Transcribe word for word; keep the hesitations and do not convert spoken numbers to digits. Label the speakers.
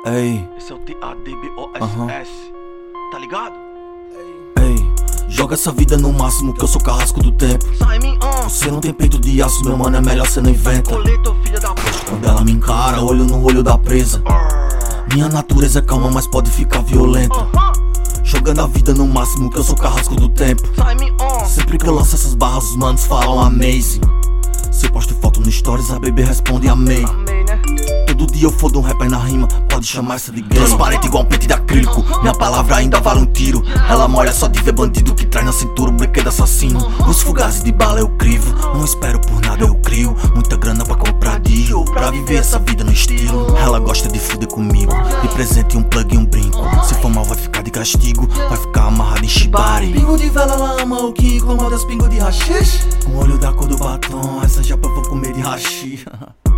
Speaker 1: Ei,
Speaker 2: esse é o T A D B O S S,
Speaker 1: Aham.
Speaker 2: tá ligado?
Speaker 1: ei, joga essa vida no máximo que eu sou carrasco do tempo.
Speaker 2: Simon on,
Speaker 1: Você não tem peito de aço, meu mano, é melhor cê não inventa.
Speaker 2: coleto, filha da puta.
Speaker 1: Quando ela me encara, olho no olho da presa. Minha natureza é calma, mas pode ficar violenta.
Speaker 2: Aham,
Speaker 1: Jogando a vida no máximo que eu sou carrasco do tempo.
Speaker 2: Simon on,
Speaker 1: Sempre que eu lanço essas barras, os manos falam amazing. Se eu posto foto no stories, a bebê responde amei.
Speaker 2: amei, né?
Speaker 1: Todo dia eu fodo um rapper na rima, pode chamar essa de gay. Transparente igual um pente de acrílico, minha palavra ainda vale um tiro. Ela molha só de ver bandido que traz na cintura um brinquedo assassino. Os fugazes de bala eu crivo, não espero por nada eu crio. Muita grana pra comprar Dio, pra viver essa vida no estilo. Ela gosta de fuder comigo, de presente um plug e um brinco. Se for mal vai ficar de castigo, vai ficar amarrado em shibari.
Speaker 3: Pingo de vela, ela ama o que incomoda os pingos de rachixe.
Speaker 1: Com o olho da cor do batom, essa japa eu vou comer de hashi.